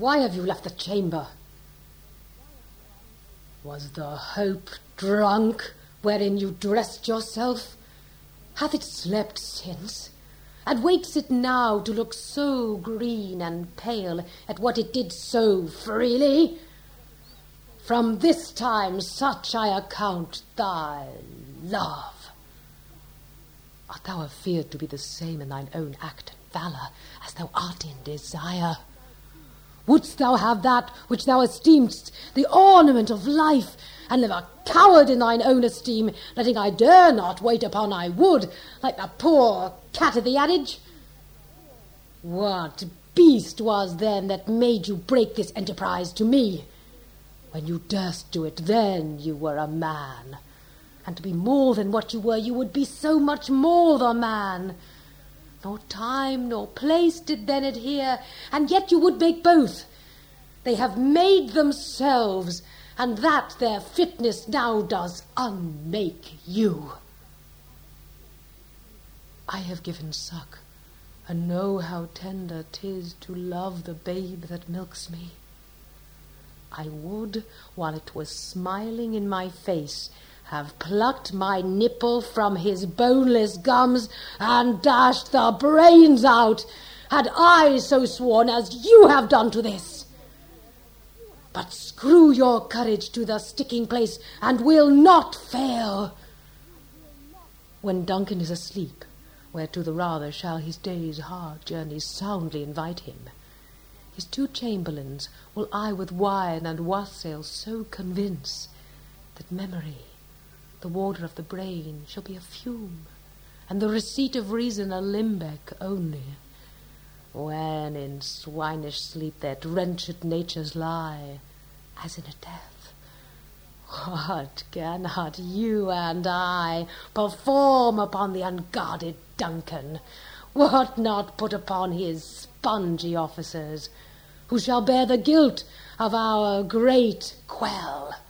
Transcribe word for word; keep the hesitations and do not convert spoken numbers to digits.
Why have you left the chamber? Was the hope drunk wherein you dressed yourself? Hath it slept since? And wakes it now to look so green and pale at what it did so freely? From this time such I account thy love. Art thou afeard to be the same in thine own act and valour as thou art in desire? Wouldst thou have that which thou esteem'st the ornament of life, and live a coward in thine own esteem, letting I dare not wait upon I would, like the poor cat of the adage? What beast was then that made you break this enterprise to me? When you durst do it, then you were a man. And to be more than what you were, you would be so much more the man. Nor time nor place did then adhere, and yet you would make both. They have made themselves, and that their fitness now does unmake you. I have given suck, and know how tender 'tis to love the babe that milks me. I would, while it was smiling in my face, have plucked my nipple from his boneless gums and dashed the brains out, had I so sworn as you have done to this. But screw your courage to the sticking place, and will not fail. When Duncan is asleep, whereto the rather shall his day's hard journeys soundly invite him, his two chamberlains will I with wine and wassail so convince that memory, the warder of the brain, shall be a fume, and the receipt of reason a limbeck only, when in swinish sleep their drenched natures lie, as in a death. What cannot you and I perform upon the unguarded Duncan? What not put upon his spongy officers, who shall bear the guilt of our great quell?